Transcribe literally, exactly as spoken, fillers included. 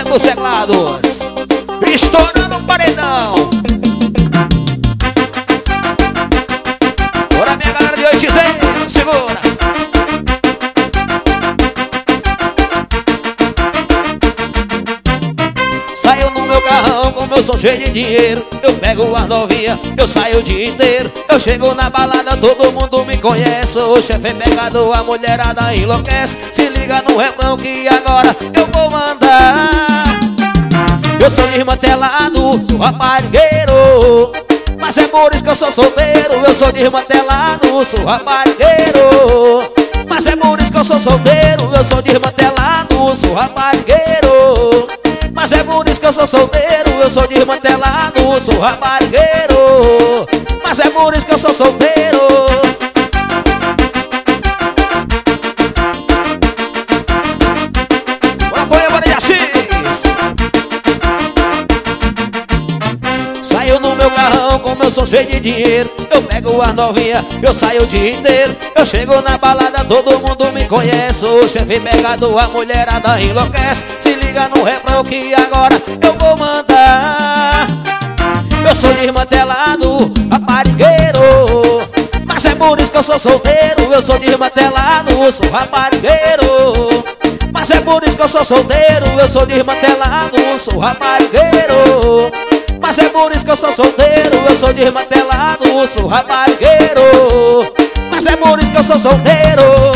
dos teclados, estourando o paredão. Bora, minha galera de oito zero, segura. Saio no meu carrão com meu som cheio de dinheiro. Eu pego a novinha, eu saio o dia inteiro. Eu chego na balada, todo mundo me conhece. O chefe é pegado, a mulherada enlouquece. Se liga no refrão que agora eu vou mandar. Eu sou desmantelado, sou raparigueiro, mas é por isso que eu sou solteiro. Eu sou desmantelado, sou raparigueiro, mas é por isso que eu sou solteiro. Eu sou desmantelado, sou raparigueiro, mas é por isso que eu sou solteiro. Eu sou desmantelado, sou raparigueiro, mas é por isso que eu sou solteiro. Apoia, bora de Assis. Saio no meu carrão com meu som cheio de dinheiro. Eu pego a novinha, eu saio o dia inteiro. Eu chego na balada, todo mundo me conhece. O chefe pegado, a mulherada enlouquece. Se liga no refrão que agora eu vou mandar. Eu sou desmantelado, raparigueiro, mas é por isso que eu sou solteiro. Eu sou desmantelado, sou raparigueiro, mas é por isso que eu sou solteiro. Eu sou desmantelado, sou raparigueiro, mas é por isso que eu sou solteiro. Eu sou desmantelado, sou raparigueiro, mas é por isso que eu sou solteiro.